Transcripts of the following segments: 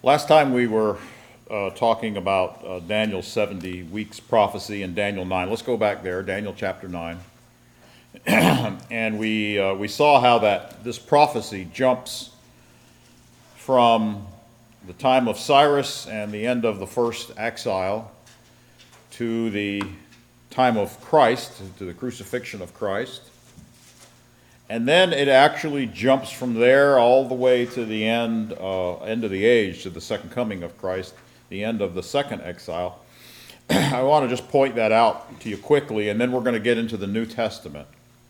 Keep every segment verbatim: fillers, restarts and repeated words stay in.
Last time we were uh, talking about uh, Daniel's seventy weeks prophecy in Daniel nine. Let's go back there, Daniel chapter nine. And we, uh, we saw how that this prophecy jumps from the time of Cyrus and the end of the first exile to the time of Christ, to the crucifixion of Christ. And then it actually jumps from there all the way to the end, uh, end of the age, to the second coming of Christ, the end of the second exile. I want to just point that out to you quickly, and then we're going to get into the New Testament.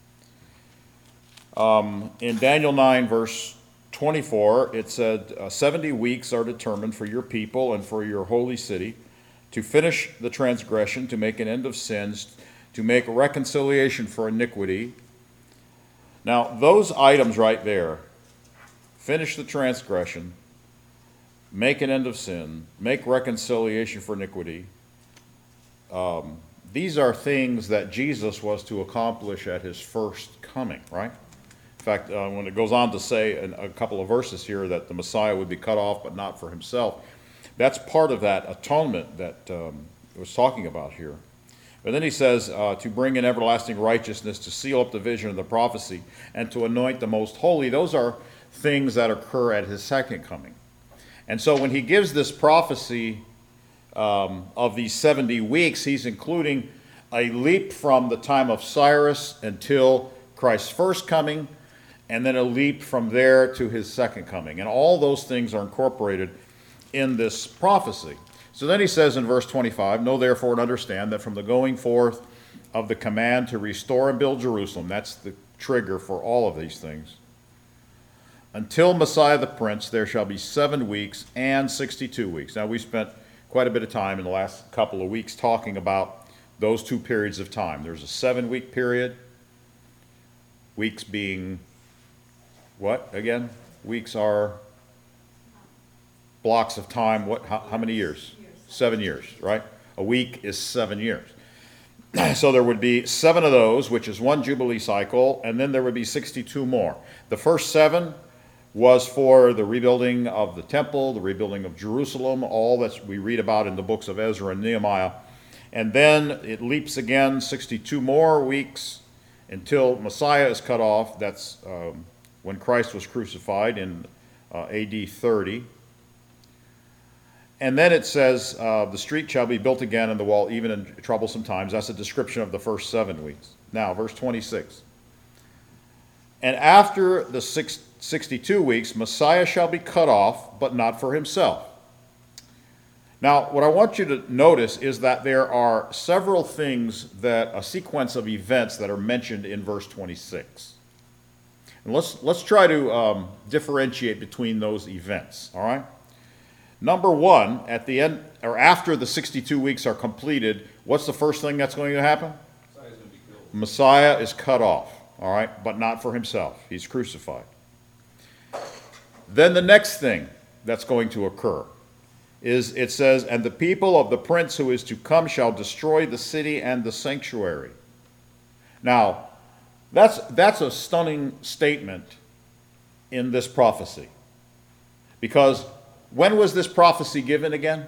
Um, in Daniel nine, verse twenty-four, it said, uh, seventy weeks are determined for your people and for your holy city, to finish the transgression, to make an end of sins, to make reconciliation for iniquity. Now, those items right there, finish the transgression, make an end of sin, make reconciliation for iniquity, um, these are things that Jesus was to accomplish at his first coming, right? In fact, uh, when it goes on to say in a couple of verses here that the Messiah would be cut off but not for himself, that's part of that atonement that um, it was talking about here. But then he says, uh, to bring in everlasting righteousness, to seal up the vision of the prophecy, and to anoint the most holy. Those are things that occur at his second coming. And so when he gives this prophecy um, of these seventy weeks, he's including a leap from the time of Cyrus until Christ's first coming, and then a leap from there to his second coming. And all those things are incorporated in this prophecy. So then he says in verse twenty-five, know therefore and understand that from the going forth of the command to restore and build Jerusalem, that's the trigger for all of these things, until Messiah the Prince, there shall be seven weeks and sixty-two weeks. Now we spent quite a bit of time in the last couple of weeks talking about those two periods of time. There's a seven-week period, weeks being what again? Weeks are blocks of time. What? How, how many years? Seven years, right? A week is seven years. So there would be seven of those, which is one Jubilee cycle, and then there would be sixty-two more. The first seven was for the rebuilding of the temple, the rebuilding of Jerusalem, all that we read about in the books of Ezra and Nehemiah. And then it leaps again, sixty-two more weeks until Messiah is cut off. That's um, when Christ was crucified in uh, A D thirty. And then it says, uh, the street shall be built again and the wall even in troublesome times. That's a description of the first seven weeks. Now, verse twenty-six. And after the six, sixty-two weeks, Messiah shall be cut off, but not for himself. Now, what I want you to notice is that there are several things that, a sequence of events that are mentioned in verse twenty-six. And let's, let's try to um, differentiate between those events, all right? Number one, at the end, or after the sixty-two weeks are completed, what's the first thing that's going to happen? Messiah's going to be killed. Messiah is cut off, all right, but not for himself. He's crucified. Then the next thing that's going to occur is, it says, and the people of the prince who is to come shall destroy the city and the sanctuary. Now, that's, that's a stunning statement in this prophecy, because when was this prophecy given again?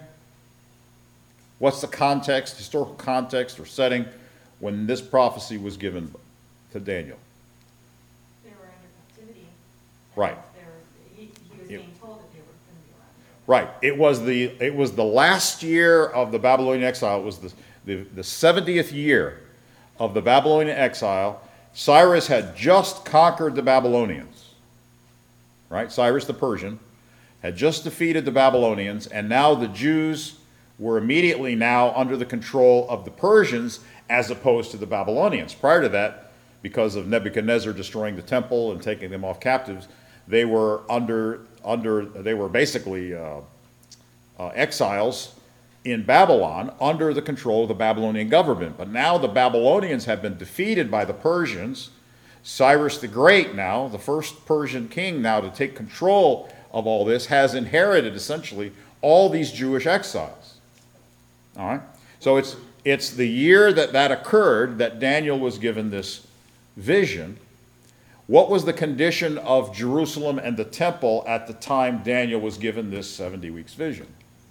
What's the context, historical context or setting when this prophecy was given to Daniel? They were under captivity. Right. They were, he, he was Yep. being told that they were going to be around. Right. It was the it was the last year of the Babylonian exile. It was the, the, the seventieth year of the Babylonian exile. Cyrus had just conquered the Babylonians. Right? Cyrus the Persian had just defeated the Babylonians, and now the Jews were immediately now under the control of the Persians as opposed to the Babylonians. Prior to that, because of Nebuchadnezzar destroying the temple and taking them off captives, they were under under they were basically uh, uh, exiles in Babylon under the control of the Babylonian government. But now the Babylonians have been defeated by the Persians. Cyrus the Great now, the first Persian king now to take control of all this, has inherited essentially all these Jewish exiles. All right? So it's it's the year that that occurred that Daniel was given this vision. what was the condition of Jerusalem and the temple at the time Daniel was given this seventy weeks vision?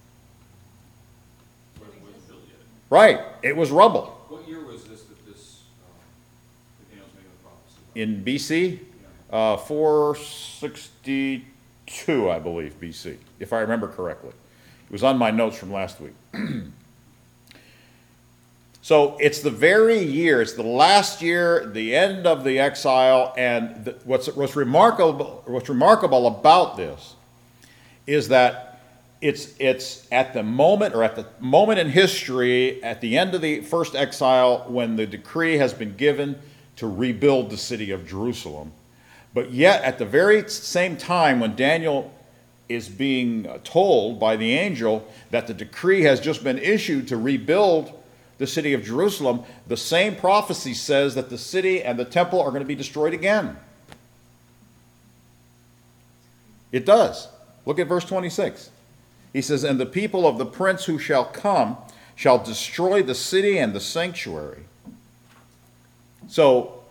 Wasn't wasn't built yet. Right, it was rubble. What year was this that this, um, that Daniel's making the prophecy? In B C, Yeah. uh, four sixty-two, I believe, B C, if I remember correctly. It was on my notes from last week. So it's the very year, it's the last year, the end of the exile, and the, what's, what's remarkable, what's remarkable about this is that it's, it's at the moment, or at the moment in history, at the end of the first exile, when the decree has been given to rebuild the city of Jerusalem. But yet, at the very same time, when Daniel is being told by the angel that the decree has just been issued to rebuild the city of Jerusalem, the same prophecy says that the city and the temple are going to be destroyed again. It does. Look at verse twenty-six. He says, "And the people of the prince who shall come shall destroy the city and the sanctuary." So,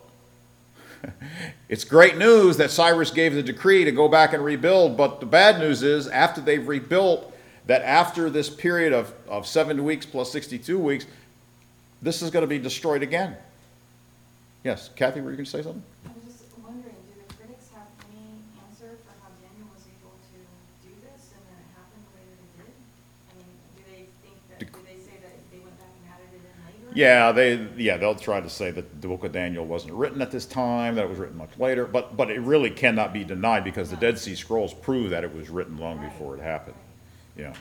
it's great news that Cyrus gave the decree to go back and rebuild, but the bad news is, after they've rebuilt, that after this period of, of seven weeks plus sixty-two weeks, this is going to be destroyed again. Yes, Kathy, were you going to say something? I was just wondering, do the critics have any answer for how Daniel was able to do this and then it happened the way that it did? I mean, do they think that, do they say that they went back and added it in later? Yeah, they yeah they'll try to say that the book of Daniel wasn't written at this time, that it was written much later, but but it really cannot be denied because the Dead Sea Scrolls prove that it was written long Right. before it happened. Yeah.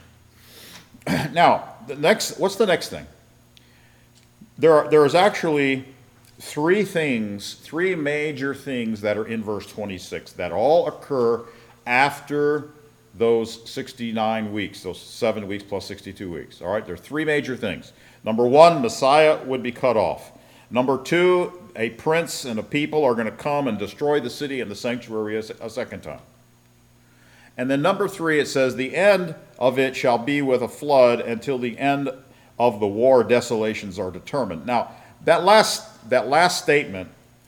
Now, the next, what's the next thing? There are there is actually three things, three major things that are in verse twenty-six that all occur after those sixty-nine weeks, those seven weeks plus sixty-two weeks. All right, there are three major things. Number one, Messiah would be cut off. Number two, a prince and a people are going to come and destroy the city and the sanctuary a, a second time. And then number three, it says, the end of it shall be with a flood until the end of the war desolations are determined. Now, that last, that last statement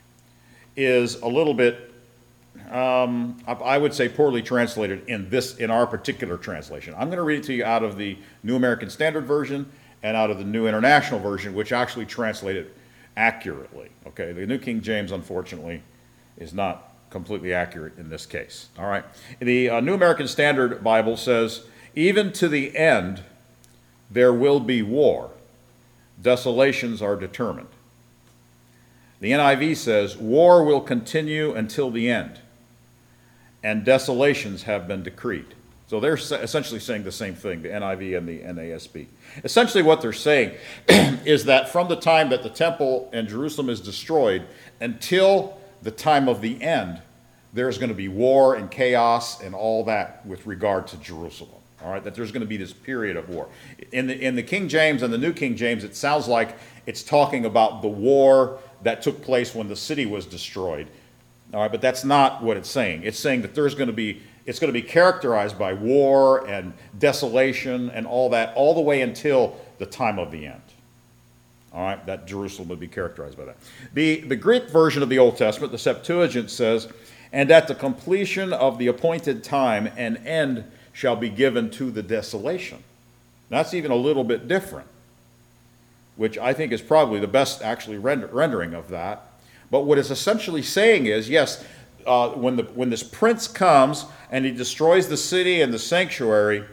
is a little bit, um, I I would say, poorly translated in this, in our particular translation. I'm going to read it to you out of the New American Standard Version and out of the New International Version, which actually translate it accurately. Okay, the New King James, unfortunately, is not completely accurate in this case. All right, the uh, New American Standard Bible says, "Even to the end, there will be war. Desolations are determined." The N I V says, "War will continue until the end, and desolations have been decreed." So they're essentially saying the same thing, the N I V and the N A S B. Essentially what they're saying is that from the time that the temple and Jerusalem is destroyed until the time of the end, there's going to be war and chaos and all that with regard to Jerusalem. All right, that there's going to be this period of war. In the, in the King James and the New King James, it sounds like it's talking about the war that took place when the city was destroyed. All right, but that's not what it's saying. It's saying that there's going to be, it's going to be characterized by war and desolation and all that, all the way until the time of the end. All right, that Jerusalem would be characterized by that. The, the Greek version of the Old Testament, the Septuagint, says, "And at the completion of the appointed time, an end shall be given to the desolation." That's even a little bit different, which I think is probably the best actually render, rendering of that. But what it's essentially saying is, yes, uh, when, the, when this prince comes and he destroys the city and the sanctuary,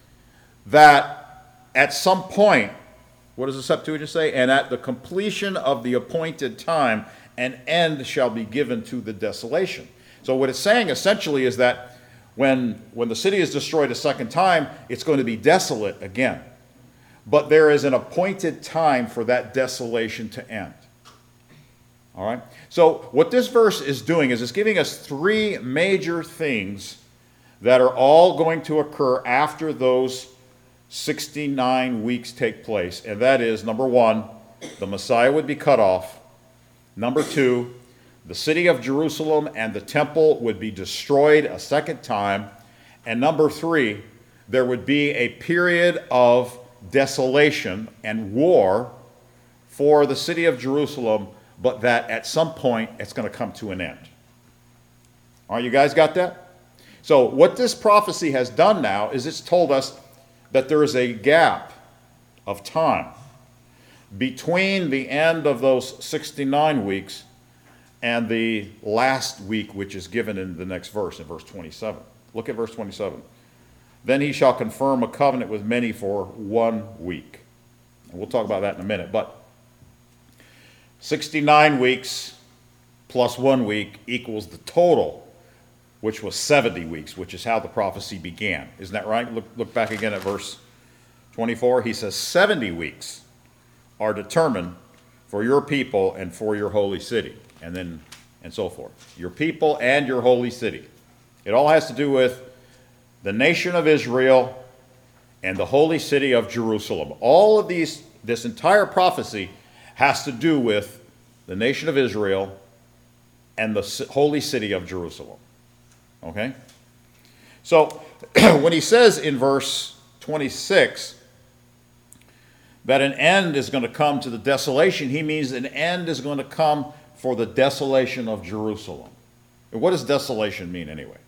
that at some point, what does the Septuagint say? "And at the completion of the appointed time, an end shall be given to the desolation." So what it's saying essentially is that when, when the city is destroyed a second time, it's going to be desolate again. But there is an appointed time for that desolation to end. All right? So what this verse is doing is it's giving us three major things that are all going to occur after those sixty-nine weeks take place. And that is, number one, the Messiah would be cut off. Number two, the city of Jerusalem and the temple would be destroyed a second time. And number three, there would be a period of desolation and war for the city of Jerusalem, but that at some point it's going to come to an end. All right, you guys got that? So what this prophecy has done now is it's told us that there is a gap of time between the end of those sixty-nine weeks and the last week, which is given in the next verse, in verse twenty-seven. Look at verse twenty-seven. Then he shall confirm a covenant with many for one week. And we'll talk about that in a minute. But sixty-nine weeks plus one week equals the total, which was seventy weeks, which is how the prophecy began. Isn't that right? Look, look back again at verse twenty-four. He says seventy weeks are determined for your people and for your holy city. And then, and so forth. Your people and your holy city. It all has to do with the nation of Israel and the holy city of Jerusalem. All of these, this entire prophecy has to do with the nation of Israel and the holy city of Jerusalem. Okay? So, when he says in verse twenty-six that an end is going to come to the desolation, he means an end is going to come for the desolation of Jerusalem. And what does desolation mean anyway?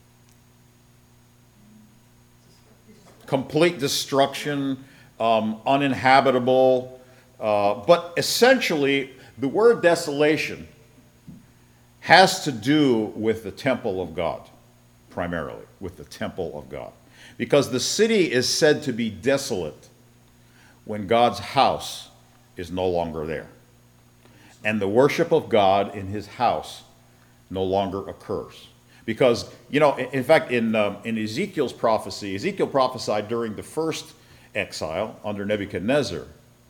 Complete destruction, um, uninhabitable. Uh, but essentially, the word desolation has to do with the temple of God, primarily, with the temple of God. Because the city is said to be desolate when God's house is no longer there. And the worship of God in his house no longer occurs. Because, you know, in fact, in, um, in Ezekiel's prophecy, Ezekiel prophesied during the first exile under Nebuchadnezzar.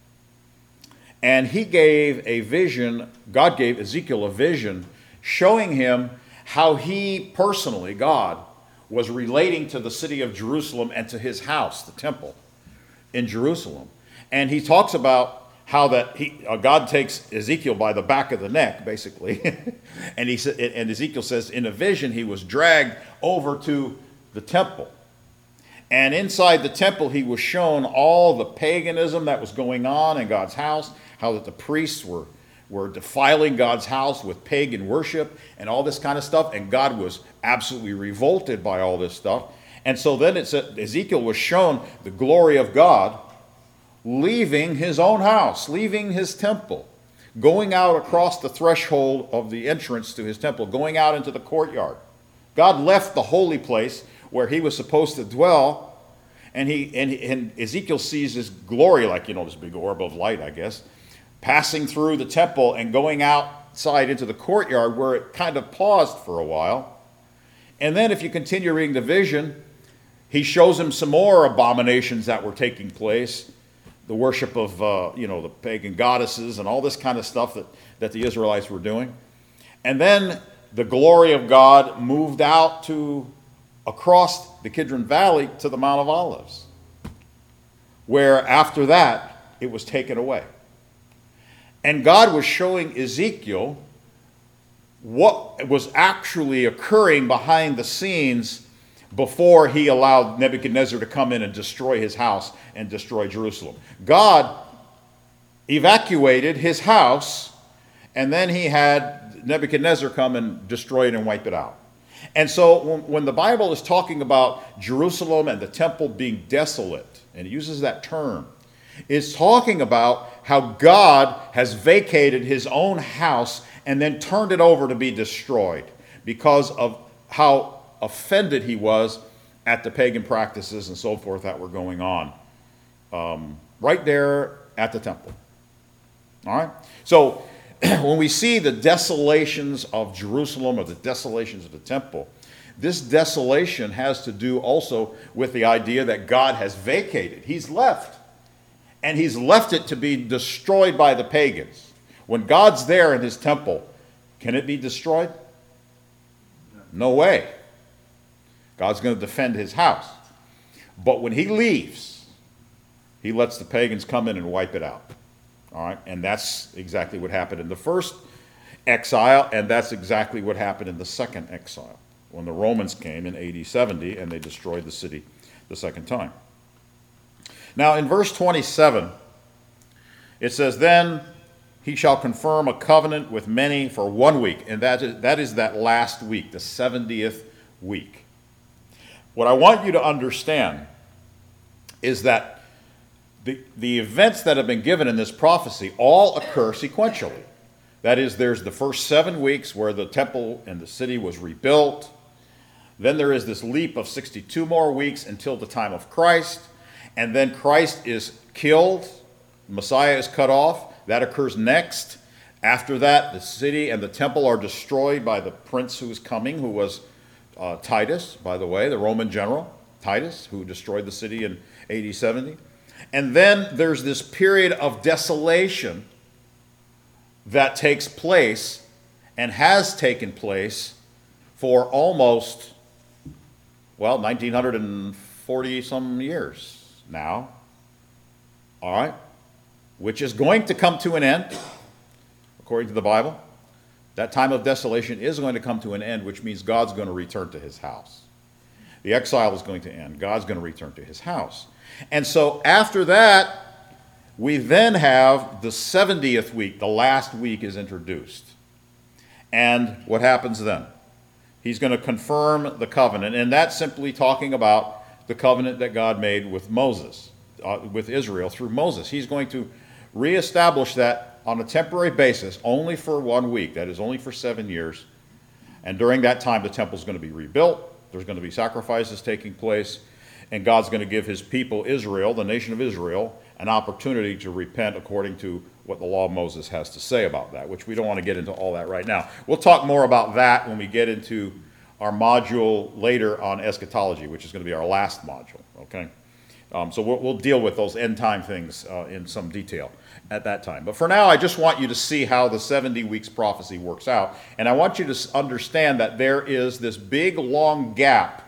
And he gave a vision, God gave Ezekiel a vision showing him how he personally, God, was relating to the city of Jerusalem and to his house, the temple in Jerusalem. And he talks about how that he, uh, God takes Ezekiel by the back of the neck, basically. and, he, and Ezekiel says in a vision he was dragged over to the temple. And inside the temple he was shown all the paganism that was going on in God's house, how that the priests were, were defiling God's house with pagan worship and all this kind of stuff. And God was absolutely revolted by all this stuff. And so then it said Ezekiel was shown the glory of God leaving his own house, leaving his temple, going out across the threshold of the entrance to his temple, going out into the courtyard. God left the holy place where he was supposed to dwell, and he and, and Ezekiel sees his glory, like, you know, this big orb of light, I guess, passing through the temple and going outside into the courtyard where it kind of paused for a while. And then if you continue reading the vision, he shows him some more abominations that were taking place. The worship of, uh, you know, the pagan goddesses and all this kind of stuff that, that the Israelites were doing. And then the glory of God moved out to across the Kidron Valley to the Mount of Olives, where after that it was taken away. And God was showing Ezekiel what was actually occurring behind the scenes before he allowed Nebuchadnezzar to come in and destroy his house and destroy Jerusalem. God evacuated his house, and then he had Nebuchadnezzar come and destroy it and wipe it out. And so when, when the Bible is talking about Jerusalem and the temple being desolate, and it uses that term, it's talking about how God has vacated his own house and then turned it over to be destroyed because of how offended he was at the pagan practices and so forth that were going on um, right there at the temple. All right? So when we see the desolations of Jerusalem or the desolations of the temple, this desolation has to do also with the idea that God has vacated. He's left. And he's left it to be destroyed by the pagans. When God's there in his temple, can it be destroyed? No way. God's going to defend his house. But when he leaves, he lets the pagans come in and wipe it out. All right? And that's exactly what happened in the first exile, and that's exactly what happened in the second exile, when the Romans came in A D seventy and they destroyed the city the second time. Now, in verse twenty-seven, it says, Then he shall confirm a covenant with many for one week. And that is, that is that last week, the seventieth week. What I want you to understand is that the, the events that have been given in this prophecy all occur sequentially. That is, there's the first seven weeks where the temple and the city was rebuilt. Then there is this leap of sixty-two more weeks until the time of Christ. And then Christ is killed. Messiah is cut off. That occurs next. After that, the city and the temple are destroyed by the prince who is coming, who was uh, Titus, by the way, the Roman general, Titus, who destroyed the city in A D seventy. And then there's this period of desolation that takes place and has taken place for almost, well, nineteen forty some years now. All right? Which is going to come to an end, according to the Bible. That time of desolation is going to come to an end, which means God's going to return to his house. The exile is going to end. God's going to return to his house. And so after that, we then have the seventieth week. The last week is introduced. And what happens then? He's going to confirm the covenant. And that's simply talking about the covenant that God made with Moses, uh, with Israel through Moses. He's going to reestablish that on a temporary basis, only for one week. That is only for seven years. And during that time, the temple's going to be rebuilt. There's going to be sacrifices taking place. And God's going to give his people, Israel, the nation of Israel, an opportunity to repent according to what the law of Moses has to say about that, which we don't want to get into all that right now. We'll talk more about that when we get into our module later on eschatology, which is going to be our last module, okay? Um, so we'll, we'll deal with those end time things uh, in some detail at that time. But for now, I just want you to see how the seventy weeks prophecy works out. And I want you to understand that there is this big, long gap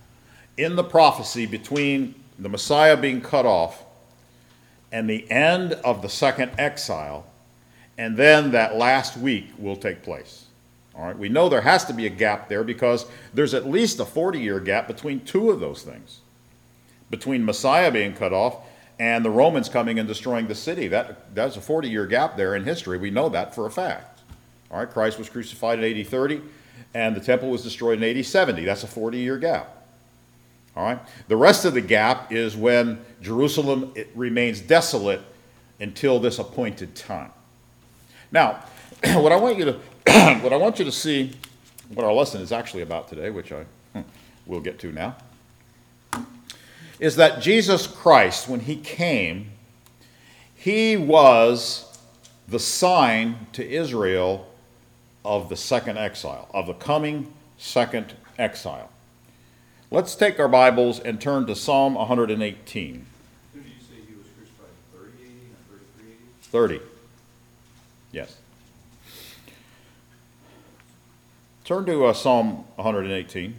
in the prophecy between the Messiah being cut off and the end of the second exile, and then that last week will take place. All right, we know there has to be a gap there because there's at least a forty-year gap between two of those things. Between Messiah being cut off and the Romans coming and destroying the city. That, that's a forty-year gap there in history. We know that for a fact. All right, Christ was crucified in A D thirty, and the temple was destroyed in A D seventy. That's a forty-year gap. All right, the rest of the gap is when Jerusalem it remains desolate until this appointed time. Now, what I want you to what I want you to see, what our lesson is actually about today, which I will get to now, is that Jesus Christ, when he came, he was the sign to Israel of the second exile, of the coming second exile. Let's take our Bibles and turn to Psalm one hundred eighteen. Did you say he was crucified in thirty A D, not thirty-three A D? thirty. Yes. Turn to uh, Psalm one hundred eighteen.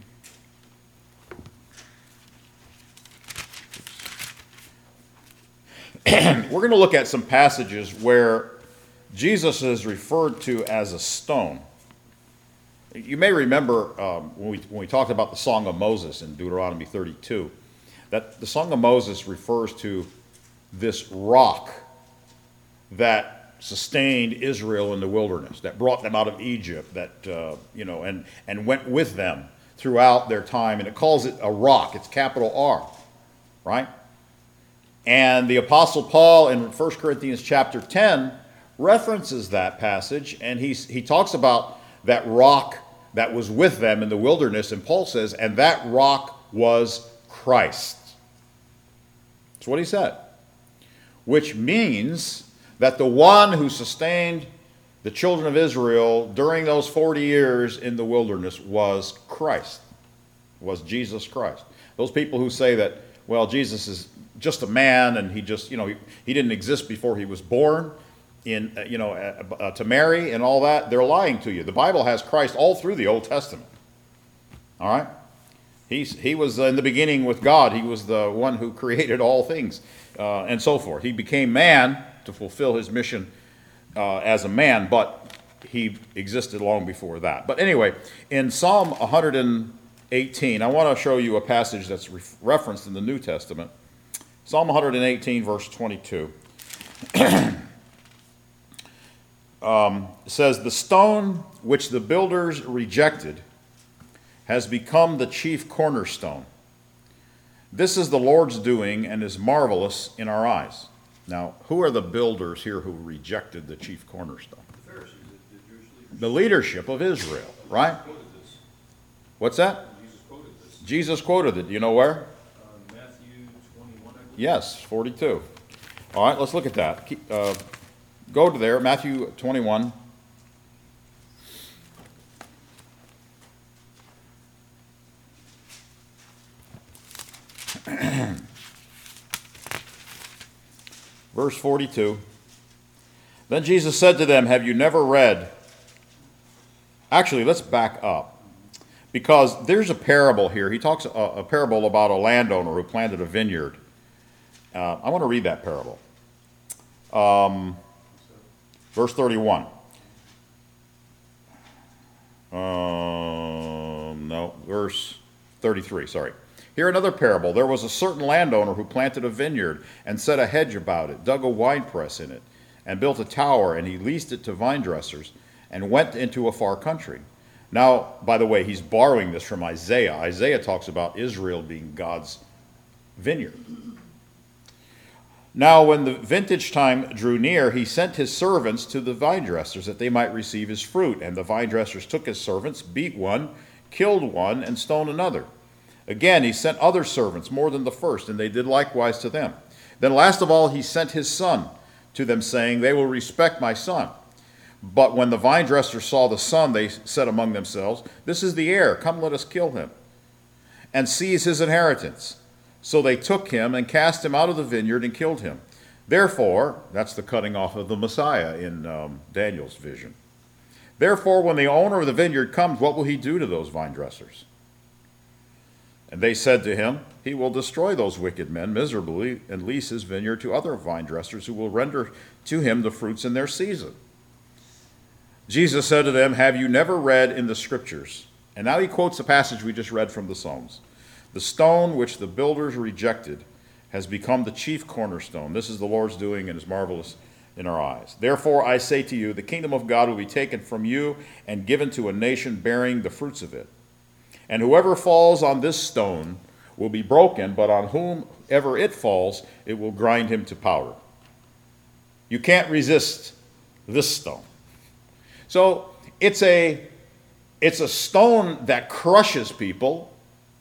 We're going to look at some passages where Jesus is referred to as a stone. You may remember um, when, we, when we talked about the Song of Moses in Deuteronomy thirty-two, that the Song of Moses refers to this rock that sustained Israel in the wilderness, that brought them out of Egypt, that, uh, you know, and, and went with them throughout their time. And it calls it a rock. It's capital R, right? And the Apostle Paul in First Corinthians chapter ten references that passage, and he's, he talks about that rock that was with them in the wilderness, and Paul says, and that rock was Christ. That's what he said. Which means that the one who sustained the children of Israel during those forty years in the wilderness was Christ, was Jesus Christ. Those people who say that, well, Jesus is just a man and he just, you know, he, he didn't exist before he was born, in, uh, you know, uh, uh, to Mary and all that, they're lying to you. The Bible has Christ all through the Old Testament. All right? He's, he was in the beginning with God. He was the one who created all things uh, and so forth. He became man to fulfill his mission uh, as a man, but he existed long before that. But anyway, in Psalm one hundred eighteen, I want to show you a passage that's re- referenced in the New Testament. Psalm one hundred eighteen, verse twenty-two. It says, the stone which the builders rejected has become the chief cornerstone. This is the Lord's doing and is marvelous in our eyes. Now, who are the builders here who rejected the chief cornerstone? The Pharisees, the, the Jewish leaders. The leadership of Israel, right? Quoted this. What's that? Jesus quoted this. Jesus quoted it. Do you know where? Uh, Matthew twenty-one, I believe. Yes, forty-two. All right, let's look at that. Keep, uh, go to there, Matthew twenty-one. Verse forty-two. Then Jesus said to them, have you never read? Actually, let's back up. Because there's a parable here. He talks a, a parable about a landowner who planted a vineyard. Uh, I want to read that parable. Um, verse thirty-one. Um, no, verse thirty-three, sorry. Here another parable. There was a certain landowner who planted a vineyard and set a hedge about it, dug a winepress in it, and built a tower, and he leased it to vine dressers and went into a far country. Now, by the way, he's borrowing this from Isaiah. Isaiah talks about Israel being God's vineyard. Now, when the vintage time drew near, he sent his servants to the vine dressers that they might receive his fruit. And the vine dressers took his servants, beat one, killed one, and stoned another. Again, he sent other servants, more than the first, and they did likewise to them. Then last of all, he sent his son to them, saying, they will respect my son. But when the vine dressers saw the son, they said among themselves, this is the heir, come let us kill him, and seize his inheritance. So they took him and cast him out of the vineyard and killed him. Therefore, that's the cutting off of the Messiah in um, Daniel's vision. Therefore, when the owner of the vineyard comes, what will he do to those vine dressers? And they said to him, he will destroy those wicked men miserably and lease his vineyard to other vine dressers who will render to him the fruits in their season. Jesus said to them, have you never read in the scriptures? And now he quotes the passage we just read from the Psalms. The stone which the builders rejected has become the chief cornerstone. This is the Lord's doing and is marvelous in our eyes. Therefore I say to you, the kingdom of God will be taken from you and given to a nation bearing the fruits of it. And whoever falls on this stone will be broken, but on whomever it falls, it will grind him to powder. You can't resist this stone. So it's a, it's a stone that crushes people,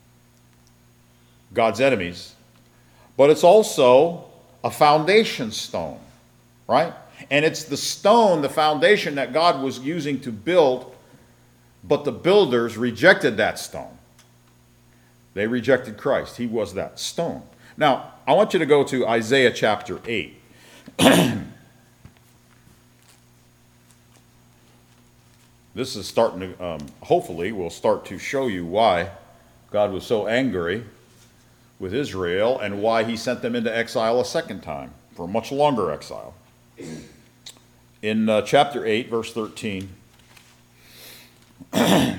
God's enemies, but it's also a foundation stone, right? And it's the stone, the foundation that God was using to build, but the builders rejected that stone. They rejected Christ. He was that stone. Now, I want you to go to Isaiah chapter eight. This is starting to, um, hopefully, will start to show you why God was so angry with Israel and why he sent them into exile a second time, for a much longer exile. In uh, chapter eight, verse thirteen, the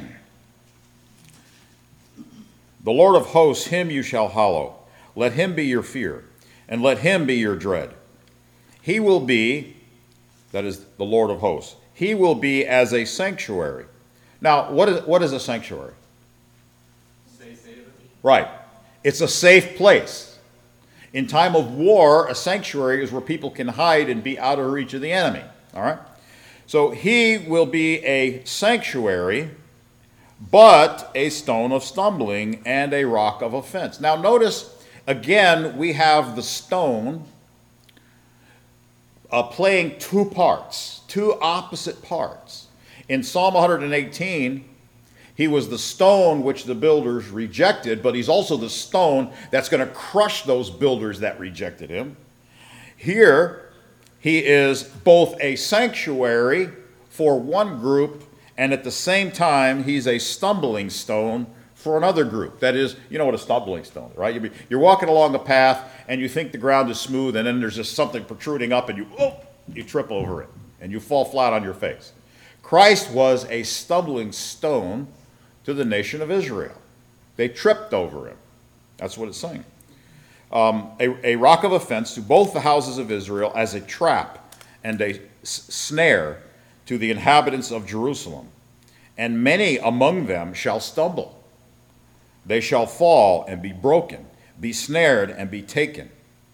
Lord of hosts, him you shall hallow. Let him be your fear, and let him be your dread. He will be, that is the Lord of hosts, he will be as a sanctuary. Now, what is, what is a sanctuary? Safe haven. Right. It's a safe place. In time of war, a sanctuary is where people can hide and be out of reach of the enemy. All right? So he will be a sanctuary, but a stone of stumbling and a rock of offense. Now notice, again, we have the stone uh, playing two parts, two opposite parts. In Psalm one eighteen, he was the stone which the builders rejected, but he's also the stone that's going to crush those builders that rejected him. Here, he is both a sanctuary for one group, and at the same time, he's a stumbling stone for another group. That is, you know what a stumbling stone is, right? You're walking along a path, and you think the ground is smooth, and then there's just something protruding up, and you, oh, you trip over it, and you fall flat on your face. Christ was a stumbling stone to the nation of Israel. They tripped over him. That's what it's saying. Um, a, a rock of offense to both the houses of Israel as a trap and a s- snare to the inhabitants of Jerusalem, and many among them shall stumble. They shall fall and be broken, be snared and be taken.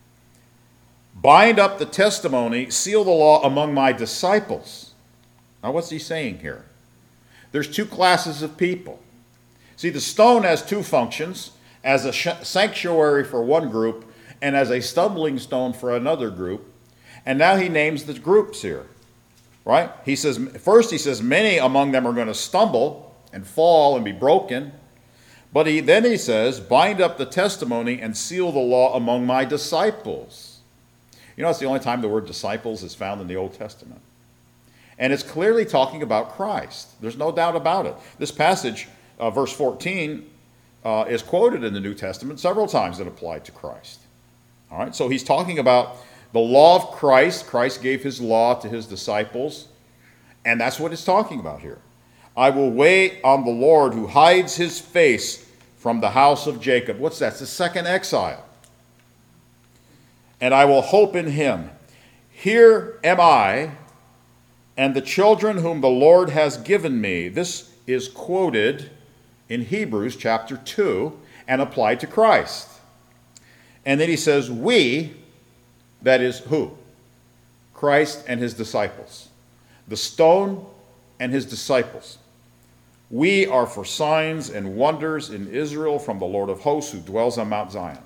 Bind up the testimony, seal the law among my disciples. Now, what's he saying here? There's two classes of people. See, the stone has two functions, as a sanctuary for one group and as a stumbling stone for another group. And now he names the groups here, right? He says, first he says, many among them are going to stumble and fall and be broken. But he, then he says, bind up the testimony and seal the law among my disciples. You know, it's the only time the word disciples is found in the Old Testament. And it's clearly talking about Christ. There's no doubt about it. This passage, uh, verse fourteen, uh, is quoted in the New Testament several times that apply to Christ. All right, so he's talking about the law of Christ. Christ gave his law to his disciples, and that's what it's talking about here. I will wait on the Lord who hides his face from the house of Jacob. What's that? It's the second exile. And I will hope in him. Here am I, and the children whom the Lord has given me. This is quoted in Hebrews chapter two and applied to Christ. And then he says, we, that is who? Christ and his disciples. The stone and his disciples. We are for signs and wonders in Israel from the Lord of hosts who dwells on Mount Zion.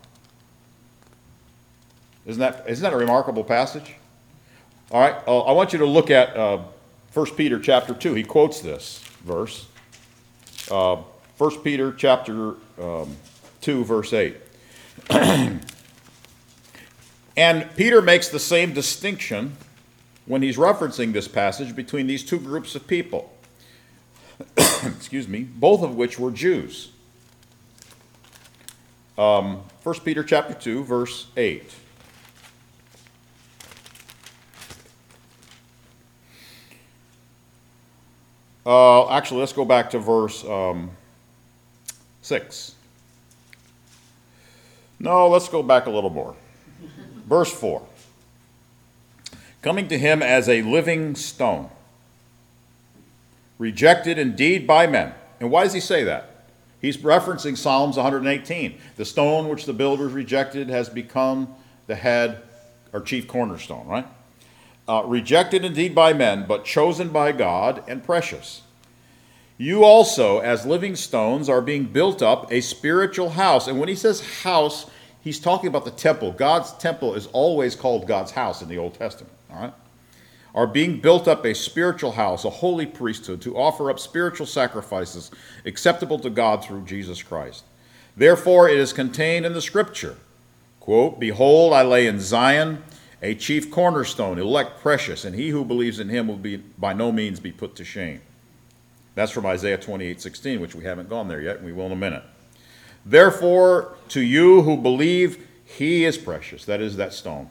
Isn't that, isn't that a remarkable passage? All right, uh, I want you to look at uh, First Peter chapter two. He quotes this verse. Uh, First Peter chapter um, two, verse eight. And Peter makes the same distinction when he's referencing this passage between these two groups of people. Excuse me, both of which were Jews. Um, First Peter chapter two, verse eight. Uh, actually, let's go back to verse um, six. No, let's go back a little more. Verse four. Coming to him as a living stone, rejected indeed by men. And why does he say that? He's referencing Psalms one eighteen. The stone which the builders rejected has become the head or chief cornerstone, right? Uh, rejected indeed by men, but chosen by God and precious. You also, as living stones, are being built up a spiritual house. And when he says house, he's talking about the temple. God's temple is always called God's house in the Old Testament, all right? Are being built up a spiritual house, a holy priesthood, to offer up spiritual sacrifices acceptable to God through Jesus Christ. Therefore, it is contained in the scripture, quote, behold, I lay in Zion a chief cornerstone, elect precious, and he who believes in him will be by no means be put to shame. That's from Isaiah twenty-eight sixteen, which we haven't gone there yet, and we will in a minute. Therefore, to you who believe, he is precious. That is that stone.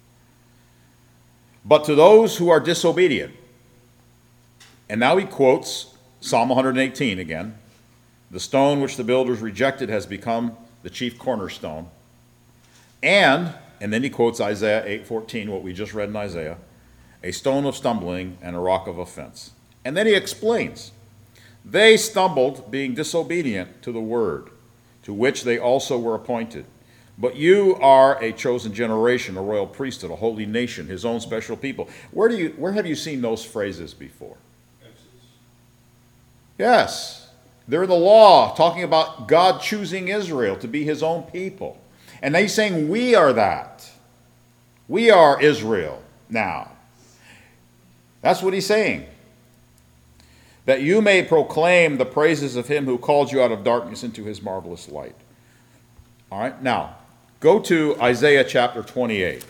But to those who are disobedient, and now he quotes Psalm one eighteen again, the stone which the builders rejected has become the chief cornerstone. And, and then he quotes Isaiah eight fourteen, what we just read in Isaiah, a stone of stumbling and a rock of offense. And then he explains, they stumbled being disobedient to the word, to which they also were appointed. But you are a chosen generation, a royal priesthood, a holy nation, his own special people. Where do you, where have you seen those phrases before? Exodus. Yes. They're in the law, talking about God choosing Israel to be his own people. And he's saying we are that. We are Israel now. That's what he's saying. That you may proclaim the praises of him who called you out of darkness into his marvelous light. All right, now, go to Isaiah chapter twenty-eight.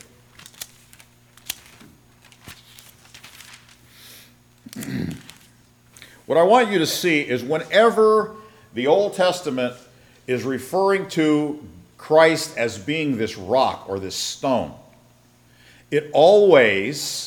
What I want you to see is whenever the Old Testament is referring to Christ as being this rock or this stone, it always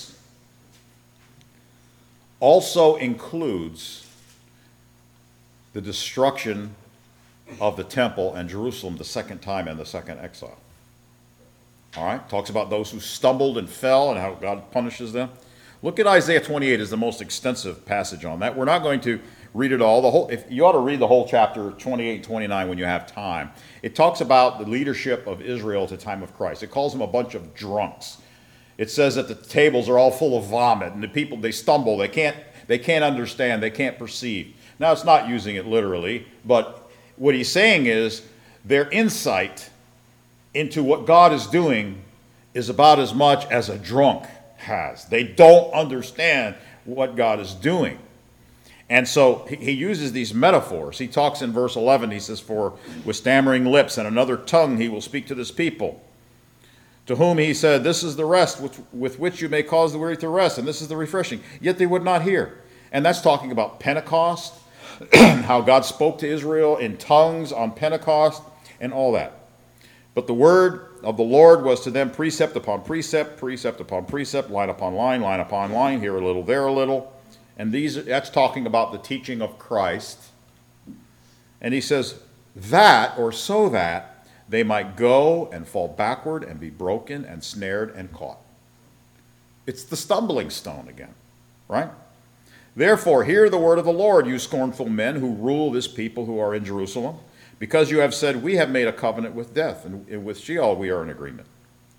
also includes the destruction of the temple and Jerusalem the second time in the second exile. All right, talks about those who stumbled and fell and how God punishes them. Look at Isaiah twenty-eight is the most extensive passage on that. We're not going to read it all. The whole, if you ought to read the whole chapter twenty-eight and twenty-nine when you have time. It talks about the leadership of Israel at the time of Christ. It calls them a bunch of drunks. It says that the tables are all full of vomit, and the people, they stumble, they can't, they can't understand, they can't perceive. Now, it's not using it literally, but what he's saying is their insight into what God is doing is about as much as a drunk has. They don't understand what God is doing. And so he uses these metaphors. He talks in verse eleven, he says, for with stammering lips and another tongue he will speak to this people, to whom he said, this is the rest with, with which you may cause the weary to rest, and this is the refreshing. Yet they would not hear. And that's talking about Pentecost, how God spoke to Israel in tongues on Pentecost, and all that. But the word of the Lord was to them precept upon precept, precept upon precept, line upon line, line upon line, here a little, there a little. And these, that's talking about the teaching of Christ. And he says, that, or so that, they might go and fall backward and be broken and snared and caught. It's the stumbling stone again, right? Therefore, hear the word of the Lord, you scornful men who rule this people who are in Jerusalem, because you have said, we have made a covenant with death, and with Sheol we are in agreement.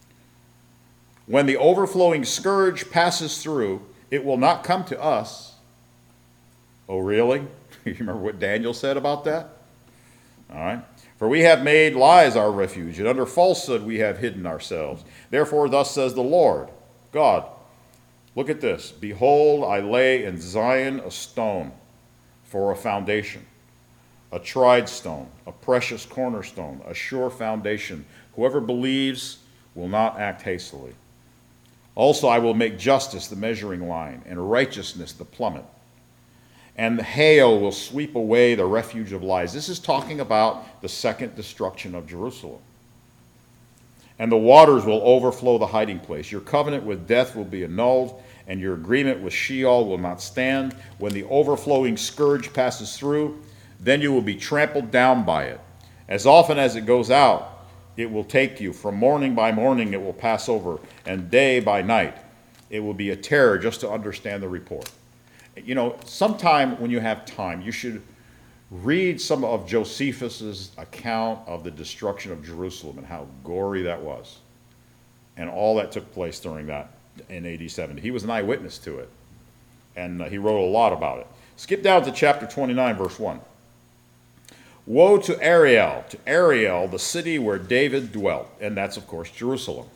When the overflowing scourge passes through, it will not come to us. Oh, really? You remember what Daniel said about that? All right. For we have made lies our refuge, and under falsehood we have hidden ourselves. Therefore, thus says the Lord, God, look at this. Behold, I lay in Zion a stone for a foundation, a tried stone, a precious cornerstone, a sure foundation. Whoever believes will not act hastily. Also, I will make justice the measuring line, and righteousness the plummet. And the hail will sweep away the refuge of lies. This is talking about the second destruction of Jerusalem. And the waters will overflow the hiding place. Your covenant with death will be annulled, and your agreement with Sheol will not stand. When the overflowing scourge passes through, then you will be trampled down by it. As often as it goes out, it will take you. From morning by morning it will pass over, and day by night. It will be a terror just to understand the report. You know, sometime when you have time, you should read some of Josephus's account of the destruction of Jerusalem and how gory that was, and all that took place during that in A D seventy. He was an eyewitness to it, and uh, he wrote a lot about it. Skip down to chapter twenty-nine, verse one. Woe to Ariel, to Ariel, the city where David dwelt, and that's, of course, Jerusalem.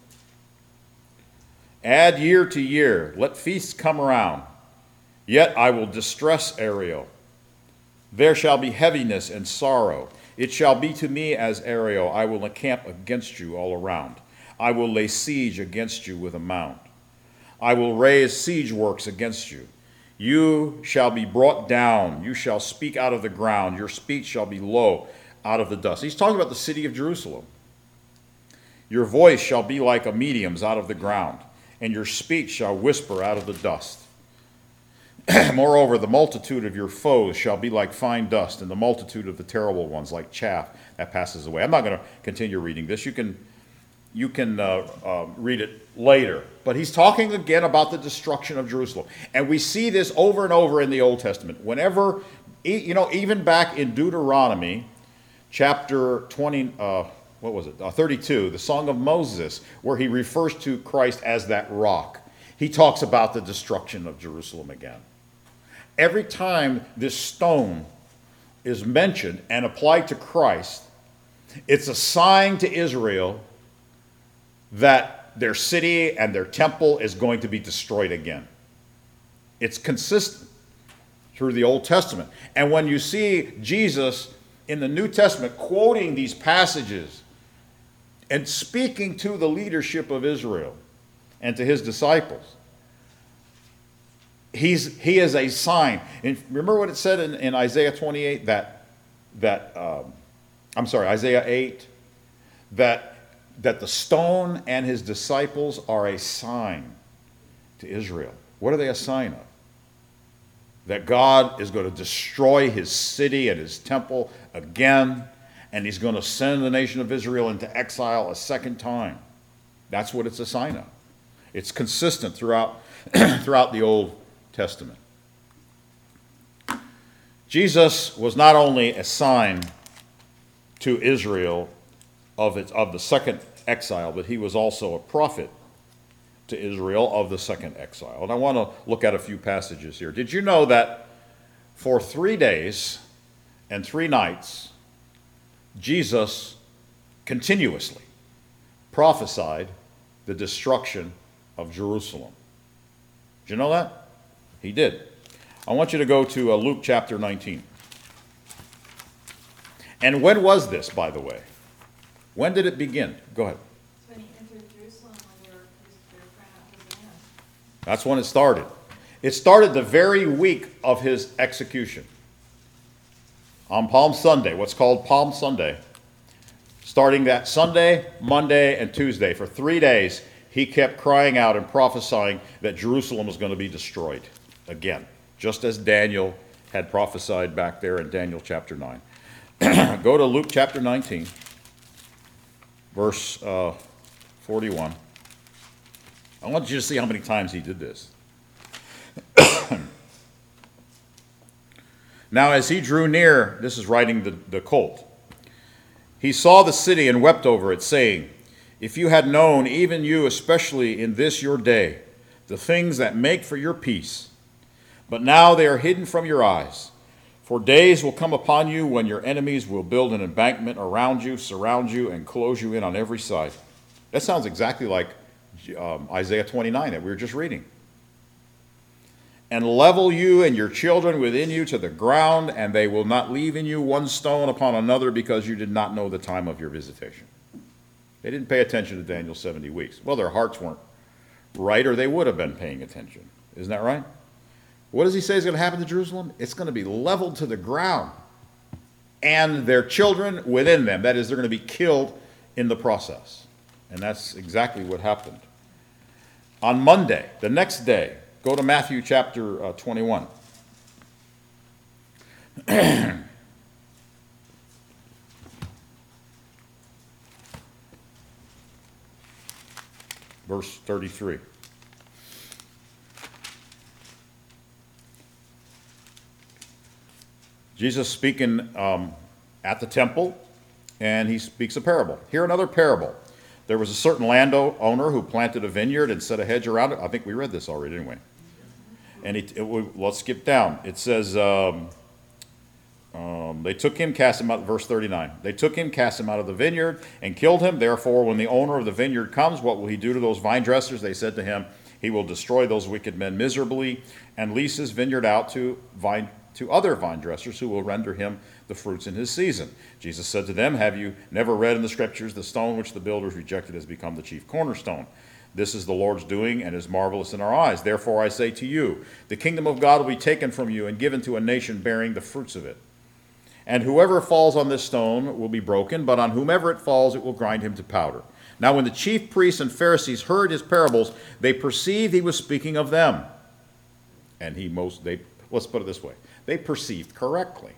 Add year to year, let feasts come around. Yet I will distress Ariel. There shall be heaviness and sorrow. It shall be to me as Ariel. I will encamp against you all around. I will lay siege against you with a mound. I will raise siege works against you. You shall be brought down. You shall speak out of the ground. Your speech shall be low out of the dust. He's talking about the city of Jerusalem. Your voice shall be like a medium's out of the ground, and your speech shall whisper out of the dust. Moreover, the multitude of your foes shall be like fine dust, and the multitude of the terrible ones like chaff that passes away. I'm not going to continue reading this. You can, you can uh, uh, read it later. But he's talking again about the destruction of Jerusalem. And we see this over and over in the Old Testament. Whenever, you know, even back in Deuteronomy, chapter twenty, uh, what was it, uh, thirty-two, the Song of Moses, where he refers to Christ as that rock. He talks about the destruction of Jerusalem again. Every time this stone is mentioned and applied to Christ, it's a sign to Israel that their city and their temple is going to be destroyed again. It's consistent through the Old Testament. And when you see Jesus in the New Testament quoting these passages and speaking to the leadership of Israel and to his disciples, He's, he is a sign. And remember what it said in, in Isaiah twenty-eight, that, that um, I'm sorry, Isaiah eight, that, that the stone and his disciples are a sign to Israel. What are they a sign of? That God is going to destroy his city and his temple again, and he's going to send the nation of Israel into exile a second time. That's what it's a sign of. It's consistent throughout, throughout the Old Testament. Jesus was not only a sign to Israel of, its, of the second exile, but he was also a prophet to Israel of the second exile. And I want to look at a few passages here. Did you know that for three days and three nights, Jesus continuously prophesied the destruction of Jerusalem? Did you know that? He did. I want you to go to uh, Luke chapter nineteen. And when was this, by the way? When did it begin? Go ahead. It's when he entered Jerusalem when they were, they were crying out Hosanna. That's when it started. It started the very week of his execution. On Palm Sunday, what's called Palm Sunday. Starting that Sunday, Monday, and Tuesday, for three days, he kept crying out and prophesying that Jerusalem was going to be destroyed again, just as Daniel had prophesied back there in Daniel chapter nine. Go to Luke chapter nineteen, verse uh, forty-one. I want you to see how many times he did this. Now, as he drew near, this is writing the, the colt, he saw the city and wept over it, saying, if you had known, even you especially in this your day, the things that make for your peace, but now they are hidden from your eyes. For days will come upon you when your enemies will build an embankment around you, surround you, and close you in on every side. That sounds exactly like um, Isaiah twenty-nine that we were just reading. And level you and your children within you to the ground, and they will not leave in you one stone upon another, because you did not know the time of your visitation. They didn't pay attention to Daniel's seventy weeks. Well, their hearts weren't right, or they would have been paying attention. Isn't that right? What does he say is going to happen to Jerusalem? It's going to be leveled to the ground, and their children within them. That is, they're going to be killed in the process. And that's exactly what happened. On Monday, the next day, go to Matthew chapter uh, twenty-one. Verse thirty-three. Jesus speaking um, at the temple, and he speaks a parable. Here another parable. There was a certain landowner who planted a vineyard and set a hedge around it. I think we read this already, didn't we? And he, it, it, let's skip down. It says, um, um, they took him, cast him out, verse thirty-nine. They took him, cast him out of the vineyard, and killed him. Therefore, when the owner of the vineyard comes, what will he do to those vine dressers? They said to him, he will destroy those wicked men miserably, and lease his vineyard out to vine to other vine dressers who will render him the fruits in his season. Jesus said to them, have you never read in the scriptures, the stone which the builders rejected has become the chief cornerstone? This is the Lord's doing, and is marvelous in our eyes. Therefore I say to you, the kingdom of God will be taken from you and given to a nation bearing the fruits of it. And whoever falls on this stone will be broken, but on whomever it falls, it will grind him to powder. Now when the chief priests and Pharisees heard his parables, they perceived he was speaking of them. And he most, they, let's put it this way, they perceived correctly.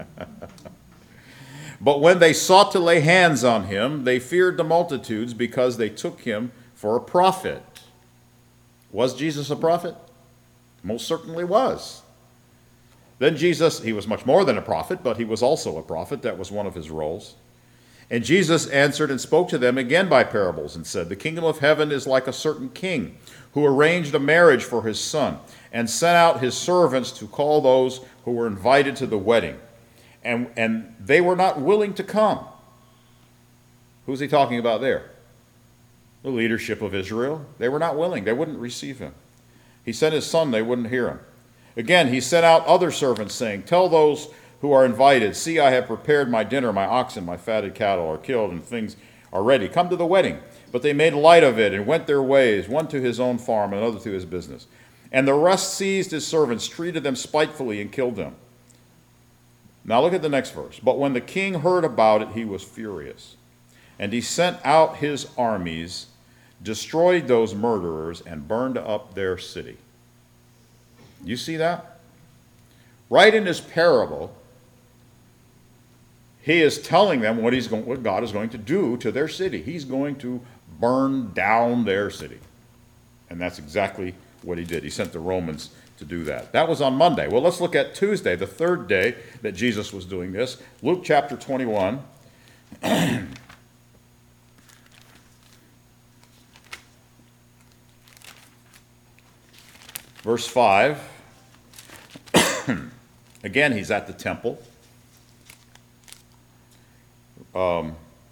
But when they sought to lay hands on him, they feared the multitudes, because they took him for a prophet. Was Jesus a prophet? Most certainly was. Then Jesus, he was much more than a prophet, but he was also a prophet. That was one of his roles. And Jesus answered and spoke to them again by parables, and said, the kingdom of heaven is like a certain king who arranged a marriage for his son, and sent out his servants to call those who were invited to the wedding. And, and they were not willing to come. Who's he talking about there? The leadership of Israel. They were not willing. They wouldn't receive him. He sent his son. They wouldn't hear him. Again, he sent out other servants, saying, tell those who are invited, see, I have prepared my dinner. My oxen, my fatted cattle are killed, and things are ready. Come to the wedding. But they made light of it and went their ways, one to his own farm, and another to his business. And the rest seized his servants, treated them spitefully, and killed them. Now look at the next verse. But when the king heard about it, he was furious. And he sent out his armies, destroyed those murderers, and burned up their city. You see that? Right in this parable, he is telling them what, he's going, what God is going to do to their city. He's going to burn down their city. And that's exactly what he did. He sent the Romans to do that. That was on Monday. Well, let's look at Tuesday, the third day that Jesus was doing this. Luke chapter twenty-one. Verse five. Again, he's at the temple. Um,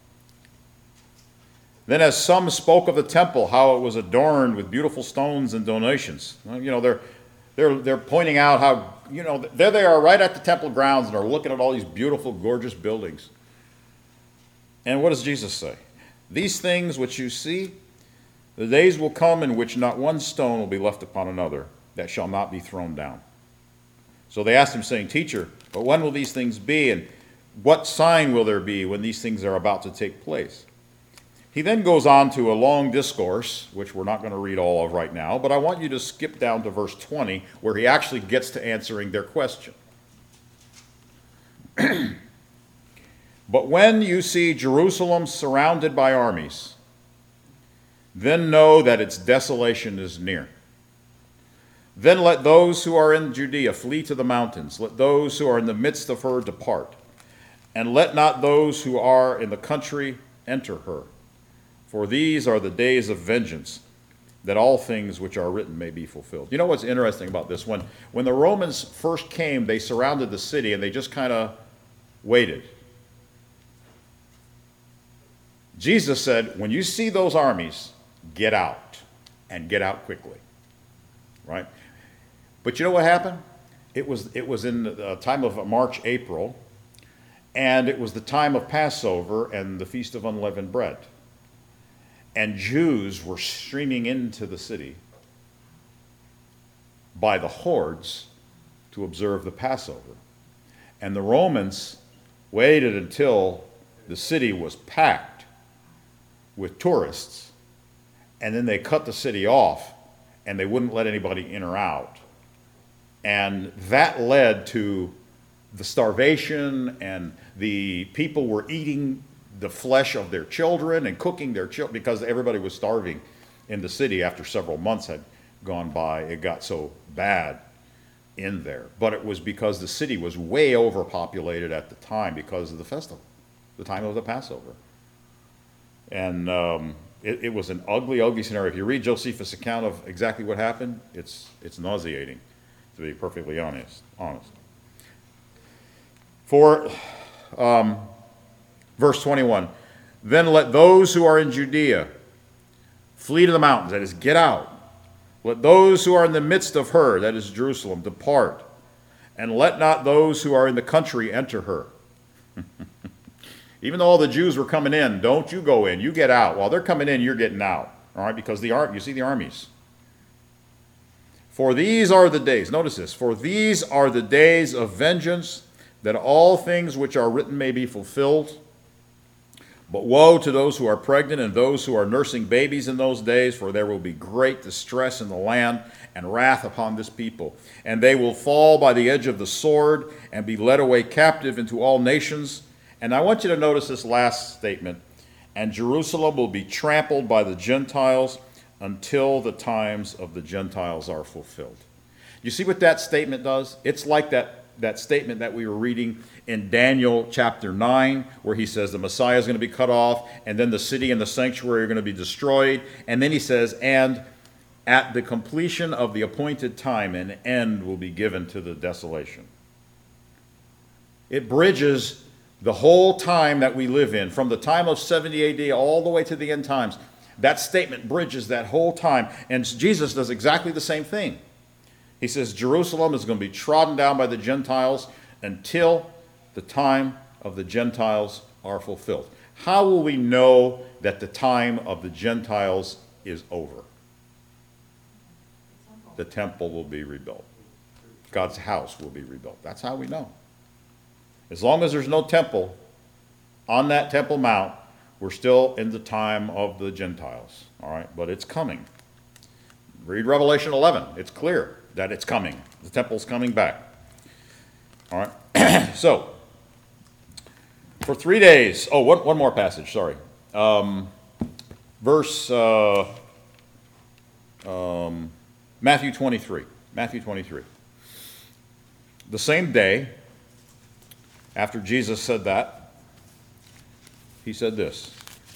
then as some spoke of the temple, how it was adorned with beautiful stones and donations. Well, you know, they're, they're, they're pointing out how, you know, there they are right at the temple grounds and are looking at all these beautiful, gorgeous buildings. And what does Jesus say? These things which you see, the days will come in which not one stone will be left upon another that shall not be thrown down. So they asked him, saying, Teacher, but when will these things be, and what sign will there be when these things are about to take place? He then goes on to a long discourse, which we're not going to read all of right now, but I want you to skip down to verse twenty, where he actually gets to answering their question. But when you see Jerusalem surrounded by armies, then know that its desolation is near. Then let those who are in Judea flee to the mountains. Let those who are in the midst of her depart. And let not those who are in the country enter her. For these are the days of vengeance, that all things which are written may be fulfilled. You know what's interesting about this? When, when the Romans first came, they surrounded the city and they just kind of waited. Jesus said, when you see those armies, get out, and get out quickly. Right? But you know what happened? It was, it was in the time of March, April, and it was the time of Passover and the Feast of Unleavened Bread. And Jews were streaming into the city by the hordes to observe the Passover. And the Romans waited until the city was packed with tourists, and then they cut the city off, and they wouldn't let anybody in or out. And that led to the starvation, and the people were eating the flesh of their children and cooking their children because everybody was starving in the city after several months had gone by. It got so bad in there. But it was because the city was way overpopulated at the time because of the festival, the time of the Passover. And um, it, it was an ugly, ugly scenario. If you read Josephus' account of exactly what happened, it's, it's nauseating, to be perfectly honest. honest. For um, verse twenty-one, then let those who are in Judea flee to the mountains, that is, get out. Let those who are in the midst of her, that is Jerusalem, depart. And let not those who are in the country enter her. Even though all the Jews were coming in, don't you go in, you get out. While they're coming in, you're getting out. All right, because the ar- you see the armies. For these are the days, notice this, for these are the days of vengeance, that all things which are written may be fulfilled. But woe to those who are pregnant and those who are nursing babies in those days, for there will be great distress in the land and wrath upon this people. And they will fall by the edge of the sword and be led away captive into all nations. And I want you to notice this last statement. And Jerusalem will be trampled by the Gentiles until the times of the Gentiles are fulfilled. You see what that statement does? It's like that that statement that we were reading in Daniel chapter nine, where he says the Messiah is going to be cut off, and then the city and the sanctuary are going to be destroyed. And then he says, and at the completion of the appointed time, an end will be given to the desolation. It bridges the whole time that we live in, from the time of seventy A D all the way to the end times. That statement bridges that whole time. And Jesus does exactly the same thing. He says Jerusalem is going to be trodden down by the Gentiles until the time of the Gentiles are fulfilled. How will we know that the time of the Gentiles is over? The temple will be rebuilt. God's house will be rebuilt. That's how we know. As long as there's no temple on that Temple Mount, we're still in the time of the Gentiles. All right, but it's coming. Read Revelation eleven. It's clear that it's coming. The temple's coming back. All right. So, for three days. Oh, one, one more passage. Sorry. Um, verse. Uh, um, Matthew twenty-three. Matthew twenty-three. The same day, after Jesus said that, he said this.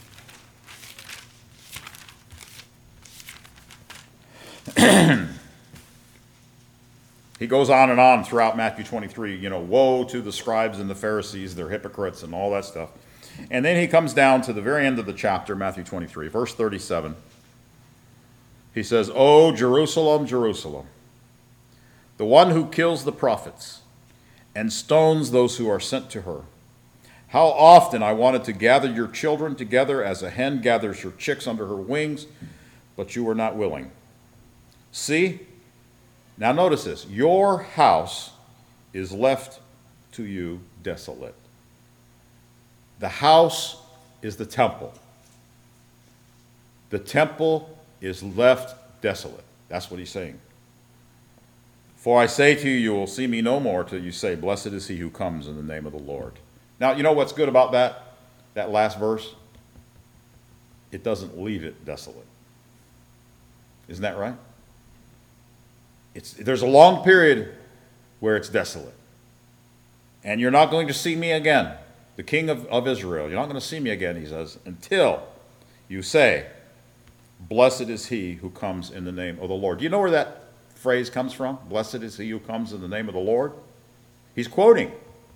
He goes on and on throughout Matthew twenty-three, you know, woe to the scribes and the Pharisees, they're hypocrites and all that stuff. And then he comes down to the very end of the chapter, Matthew twenty-three, verse thirty-seven. He says, "O Jerusalem, Jerusalem, the one who kills the prophets and stones those who are sent to her. How often I wanted to gather your children together as a hen gathers her chicks under her wings, but you were not willing. See, now notice this, your house is left to you desolate." The house is the temple. The temple is left desolate. That's what he's saying. "For I say to you, you will see me no more till you say, blessed is he who comes in the name of the Lord." Now, you know what's good about that, that last verse? It doesn't leave it desolate. Isn't that right? It's, there's a long period where it's desolate. And you're not going to see me again, the King of, of Israel. You're not going to see me again, he says, until you say, blessed is he who comes in the name of the Lord. Do you know where that phrase comes from? Blessed is he who comes in the name of the Lord. He's quoting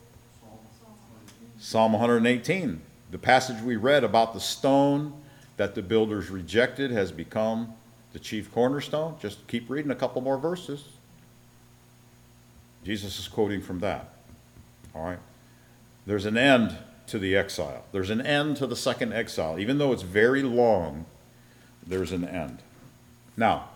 Psalm one eighteen, the passage we read about the stone that the builders rejected has become the chief cornerstone. Just keep reading a couple more verses. Jesus is quoting from that. All right. There's an end to the exile. There's an end to the second exile. Even though it's very long, there's an end. Now,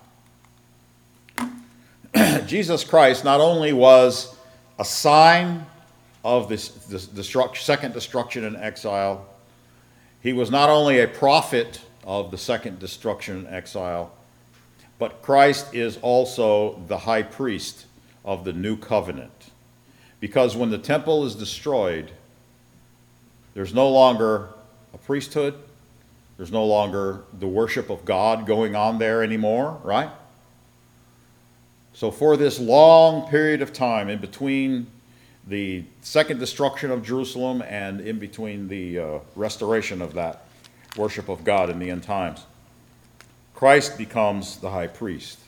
Jesus Christ not only was a sign of this, this destruct, second destruction and exile, he was not only a prophet of the second destruction and exile, but Christ is also the high priest of the new covenant. Because when the temple is destroyed, there's no longer a priesthood, there's no longer the worship of God going on there anymore, right? So for this long period of time in between the second destruction of Jerusalem and in between the uh, restoration of that worship of God in the end times, Christ becomes the high priest.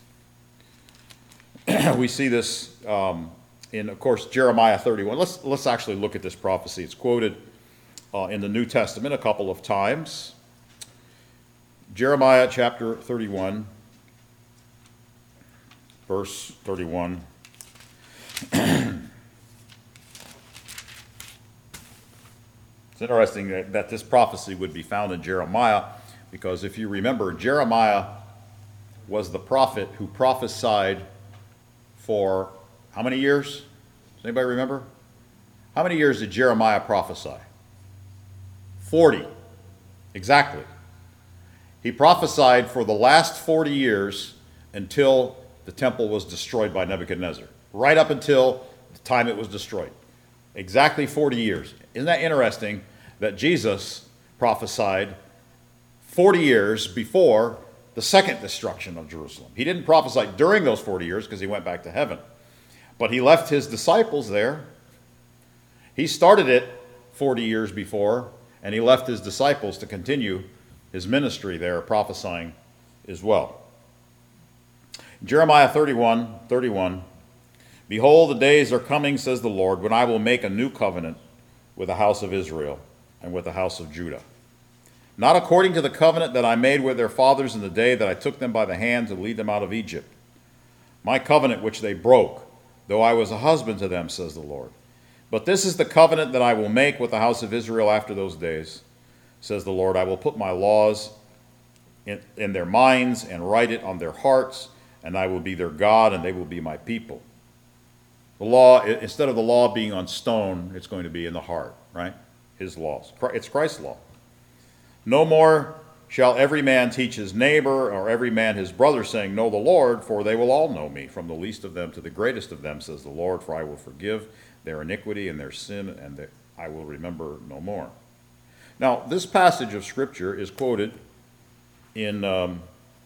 We see this um, in, of course, Jeremiah thirty-one. Let's, let's actually look at this prophecy. It's quoted uh, in the New Testament a couple of times. Jeremiah chapter thirty-one, verse thirty-one. It's interesting that, that this prophecy would be found in Jeremiah, because if you remember, Jeremiah was the prophet who prophesied for how many years? Does anybody remember? How many years did Jeremiah prophesy? forty. Exactly. He prophesied for the last forty years until the temple was destroyed by Nebuchadnezzar. Right up until the time it was destroyed. Exactly forty years. Isn't that interesting that Jesus prophesied forty years before the second destruction of Jerusalem? He didn't prophesy during those forty years because he went back to heaven. But he left his disciples there. He started it forty years before, and he left his disciples to continue his ministry there, prophesying as well. Jeremiah thirty-one, thirty-one. Behold, the days are coming, says the Lord, when I will make a new covenant with the house of Israel and with the house of Judah. Not according to the covenant that I made with their fathers in the day that I took them by the hand to lead them out of Egypt. My covenant which they broke, though I was a husband to them, says the Lord. But this is the covenant that I will make with the house of Israel after those days, says the Lord. I will put my laws in, in their minds and write it on their hearts, and I will be their God, and they will be my people. The law, instead of the law being on stone, it's going to be in the heart, right? His laws. It's Christ's law. No more shall every man teach his neighbor or every man his brother, saying, know the Lord, for they will all know me, from the least of them to the greatest of them, says the Lord, for I will forgive their iniquity and their sin, and that I will remember no more. Now, this passage of Scripture is quoted in, um,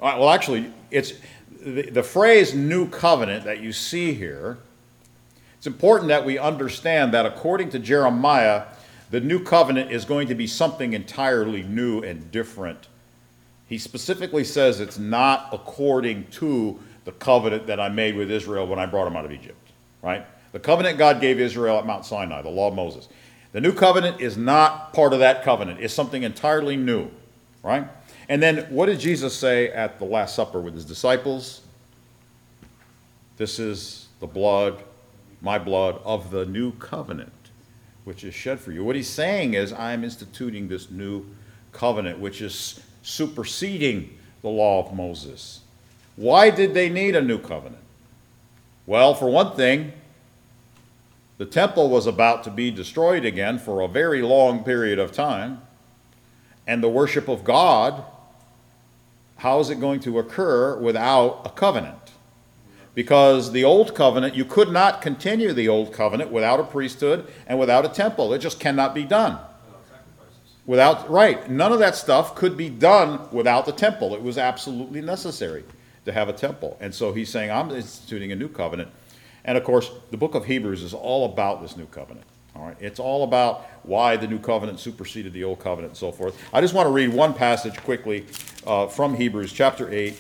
Uh, Well, actually, it's the, the phrase new covenant that you see here. It's important that we understand that according to Jeremiah, the new covenant is going to be something entirely new and different. He specifically says it's not according to the covenant that I made with Israel when I brought them out of Egypt, right? The covenant God gave Israel at Mount Sinai, the law of Moses. The new covenant is not part of that covenant. It's something entirely new, right? And then what did Jesus say at the Last Supper with his disciples? This is the blood, my blood, of the new covenant, which is shed for you. What he's saying is, I'm instituting this new covenant, which is superseding the law of Moses. Why did they need a new covenant? Well, for one thing, the temple was about to be destroyed again for a very long period of time, and the worship of God, how is it going to occur without a covenant? Because the old covenant, you could not continue the old covenant without a priesthood and without a temple. It just cannot be done. Without, right, none of that stuff could be done without the temple. It was absolutely necessary to have a temple. And so he's saying, I'm instituting a new covenant. And of course, the book of Hebrews is all about this new covenant. All right, it's all about why the new covenant superseded the old covenant and so forth. I just want to read one passage quickly uh, from Hebrews chapter eight.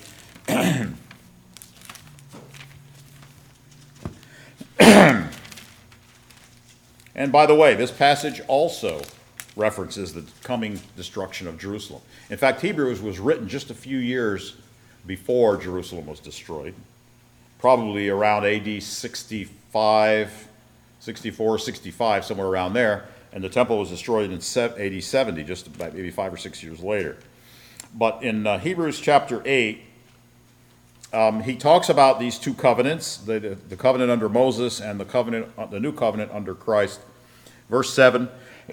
And by the way, this passage also references the coming destruction of Jerusalem. In fact, Hebrews was written just a few years before Jerusalem was destroyed, probably around A D sixty-five, sixty-four, sixty-five, somewhere around there, and the temple was destroyed in A D seventy, just about maybe five or six years later. But in uh, Hebrews chapter eight, um, he talks about these two covenants, the, the, the covenant under Moses and the covenant, uh, the new covenant under Christ. Verse seven,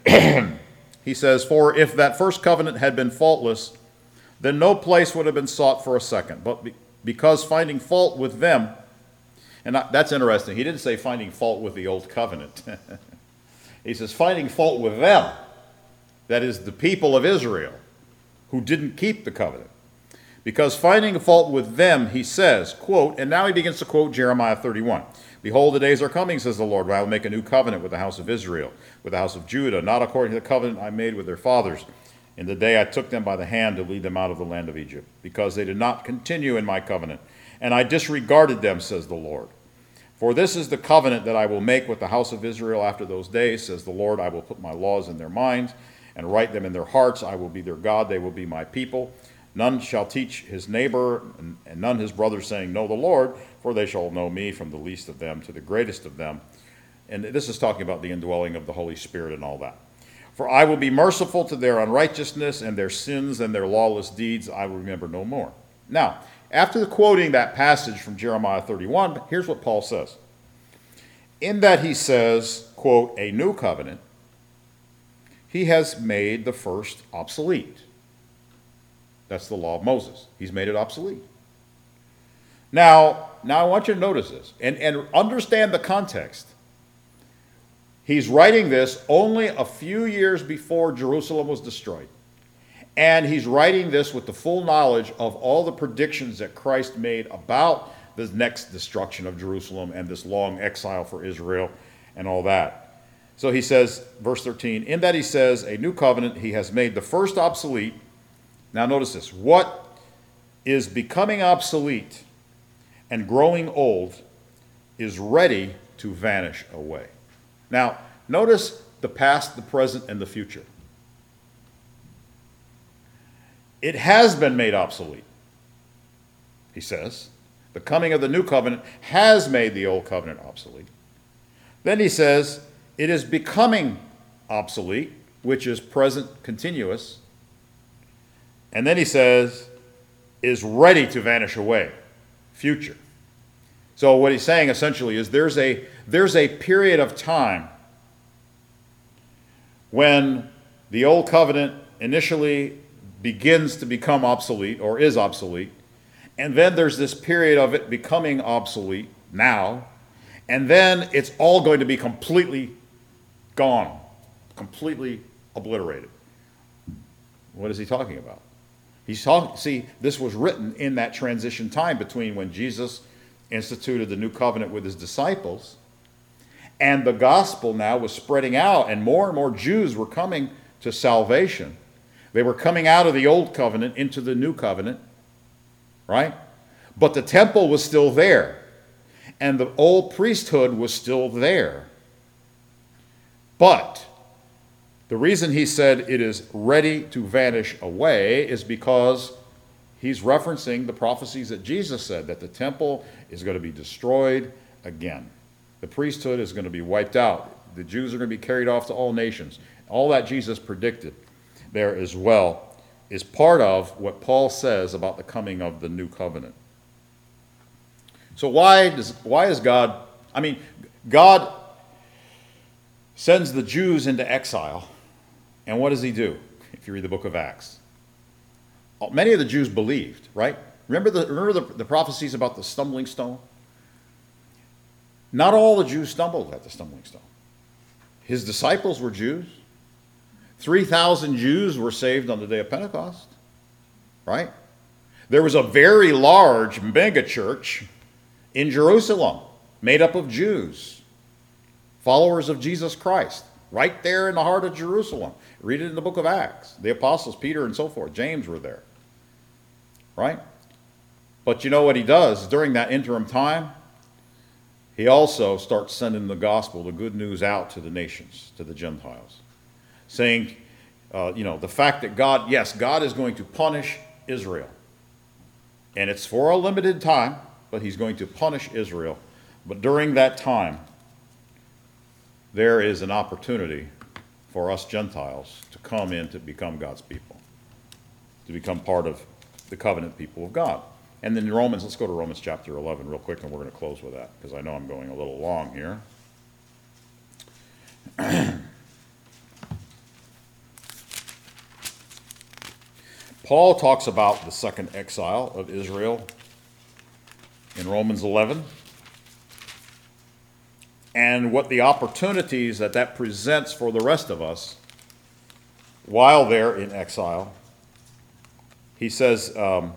he says, "For if that first covenant had been faultless, then no place would have been sought for a second. But be, because finding fault with them," and that's interesting, he didn't say finding fault with the old covenant. He says finding fault with them, that is the people of Israel, who didn't keep the covenant. Because finding fault with them, he says, quote, and now he begins to quote Jeremiah thirty-one. "Behold, the days are coming, says the Lord, when I will make a new covenant with the house of Israel, with the house of Judah, not according to the covenant I made with their fathers, in the day I took them by the hand to lead them out of the land of Egypt, because they did not continue in my covenant, and I disregarded them, says the Lord. For this is the covenant that I will make with the house of Israel after those days, says the Lord. I will put my laws in their minds and write them in their hearts. I will be their God, they will be my people. None shall teach his neighbor, and none his brother, saying, Know the Lord, for they shall know me, from the least of them to the greatest of them." And this is talking about the indwelling of the Holy Spirit and all that. "For I will be merciful to their unrighteousness, and their sins and their lawless deeds I will remember no more." Now, after quoting that passage from Jeremiah thirty-one, here's what Paul says. In that he says, quote, "a new covenant," he has made the first obsolete. That's the law of Moses. He's made it obsolete. Now, now I want you to notice this and, and understand the context. He's writing this only a few years before Jerusalem was destroyed. And he's writing this with the full knowledge of all the predictions that Christ made about the next destruction of Jerusalem and this long exile for Israel and all that. So he says, verse thirteen, in that he says, "a new covenant," he has made the first obsolete. Now notice this. What is becoming obsolete and growing old is ready to vanish away. Now, notice the past, the present, and the future. It has been made obsolete, he says. The coming of the new covenant has made the old covenant obsolete. Then he says, it is becoming obsolete, which is present continuous. And then he says, is ready to vanish away, future. So what he's saying essentially is there's a, there's a period of time when the old covenant initially begins to become obsolete or is obsolete, and then there's this period of it becoming obsolete now, and then it's all going to be completely gone, completely obliterated. What is he talking about? He's talking, see, this was written in that transition time between when Jesus instituted the new covenant with his disciples, and the gospel now was spreading out, and more and more Jews were coming to salvation. They were coming out of the old covenant into the new covenant, right? But the temple was still there, and the old priesthood was still there. But the reason he said it is ready to vanish away is because he's referencing the prophecies that Jesus said, that the temple is going to be destroyed again. The priesthood is going to be wiped out. The Jews are going to be carried off to all nations. All that Jesus predicted there as well is part of what Paul says about the coming of the new covenant. So why does why is God, I mean, God sends the Jews into exile, and what does he do if you read the book of Acts? Many of the Jews believed, right? Remember the remember the, the prophecies about the stumbling stone? Not all the Jews stumbled at the stumbling stone. His disciples were Jews. three thousand Jews were saved on the day of Pentecost, right? There was a very large mega church in Jerusalem made up of Jews, followers of Jesus Christ, right there in the heart of Jerusalem. Read it in the book of Acts. The apostles, Peter and so forth, James were there, right? But you know what he does during that interim time? He also starts sending the gospel, the good news, out to the nations, to the Gentiles, saying, uh, you know, the fact that God, yes, God is going to punish Israel. And it's for a limited time, but he's going to punish Israel. But during that time, there is an opportunity for us Gentiles to come in to become God's people, to become part of the covenant people of God. And then in Romans, let's go to Romans chapter eleven real quick, and we're going to close with that, because I know I'm going a little long here. Paul talks about the second exile of Israel in Romans eleven, and what the opportunities that that presents for the rest of us while they're in exile. He says, um,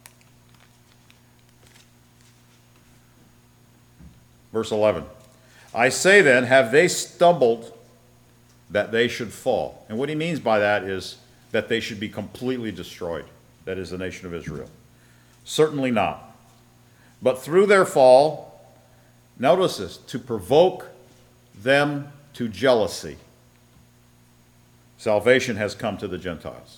verse eleven, I say then, have they stumbled that they should fall? And what he means by that is that they should be completely destroyed. That is the nation of Israel. Certainly not. But through their fall, notice this, to provoke them to jealousy, salvation has come to the Gentiles.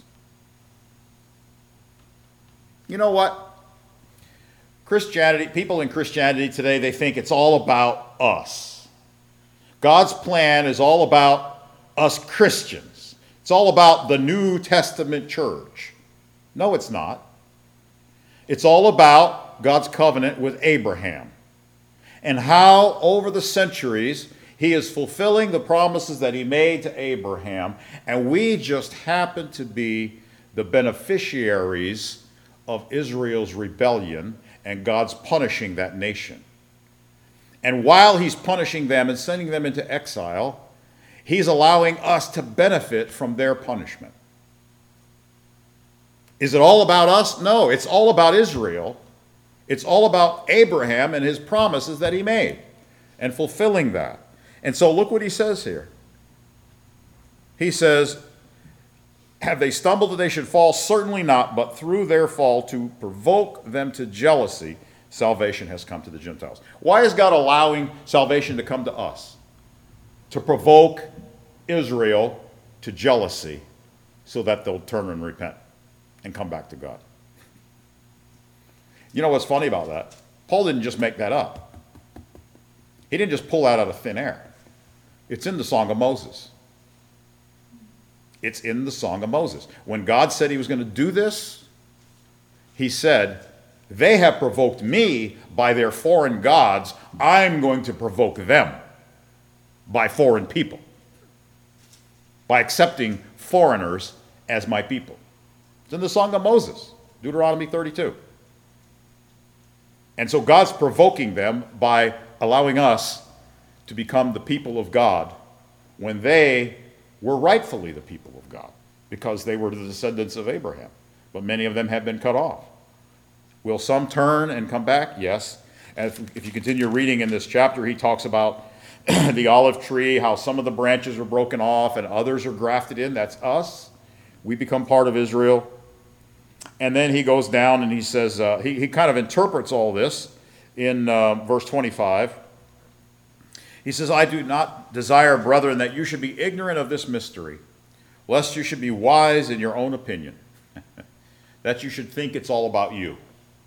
You know what? Christianity, people in Christianity today, they think it's all about us. God's plan is all about us Christians. It's all about the New Testament church. No, it's not. It's all about God's covenant with Abraham and how over the centuries he is fulfilling the promises that he made to Abraham, and we just happen to be the beneficiaries of Israel's rebellion and God's punishing that nation. And while he's punishing them and sending them into exile, he's allowing us to benefit from their punishment. Is it all about us? No, it's all about Israel. It's all about Abraham and his promises that he made and fulfilling that. And so look what he says here. He says, have they stumbled that they should fall? Certainly not, but through their fall to provoke them to jealousy, salvation has come to the Gentiles. Why is God allowing salvation to come to us? To provoke Israel to jealousy so that they'll turn and repent and come back to God. You know what's funny about that? Paul didn't just make that up. He didn't just pull that out of thin air. It's in the Song of Moses. It's in the Song of Moses. When God said he was going to do this, he said, they have provoked me by their foreign gods. I'm going to provoke them by foreign people, by accepting foreigners as my people. It's in the Song of Moses, Deuteronomy thirty-two. And so God's provoking them by allowing us to become the people of God when they were rightfully the people of God, because they were the descendants of Abraham. but many of them have been cut off. Will some turn and come back? Yes. And if, if you continue reading in this chapter, he talks about the olive tree, how some of the branches are broken off and others are grafted in. That's us. We become part of Israel. And then he goes down and he says, uh, he, he kind of interprets all this in uh, verse twenty-five. He says, I do not desire, brethren, that you should be ignorant of this mystery, lest you should be wise in your own opinion, that you should think it's all about you.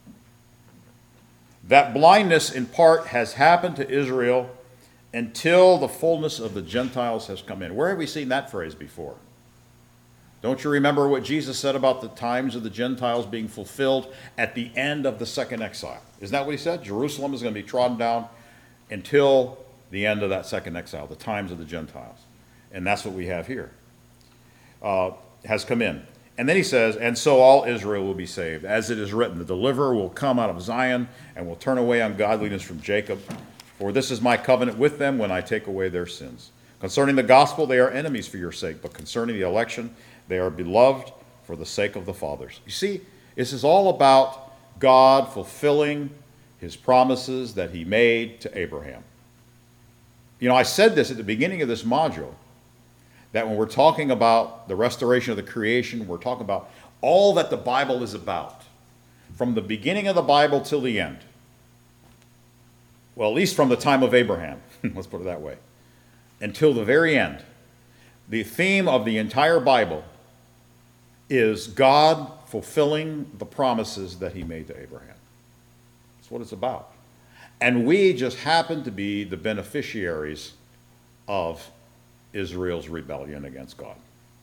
That blindness in part has happened to Israel until the fullness of the Gentiles has come in. Where have we seen that phrase before? Don't you remember what Jesus said about the times of the Gentiles being fulfilled at the end of the second exile? Isn't that what he said? Jerusalem is going to be trodden down until the end of that second exile, the times of the Gentiles. And that's what we have here. Uh, has come in. And then he says, and so all Israel will be saved. As it is written, the deliverer will come out of Zion and will turn away ungodliness from Jacob. For this is my covenant with them when I take away their sins. Concerning the gospel, they are enemies for your sake, but concerning the election, they are beloved for the sake of the fathers. You see, this is all about God fulfilling his promises that he made to Abraham. You know, I said this at the beginning of this module, that when we're talking about the restoration of the creation, we're talking about all that the Bible is about, from the beginning of the Bible till the end. Well, at least from the time of Abraham, let's put it that way, until the very end. The theme of the entire Bible is God fulfilling the promises that he made to Abraham. That's what it's about. And we just happen to be the beneficiaries of Israel's rebellion against God.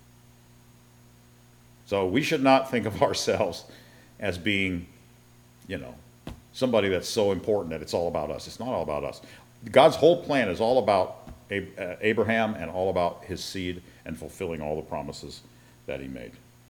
So we should not think of ourselves as being, you know, somebody that's so important that it's all about us. It's not all about us. God's whole plan is all about Abraham and all about his seed and fulfilling all the promises that he made.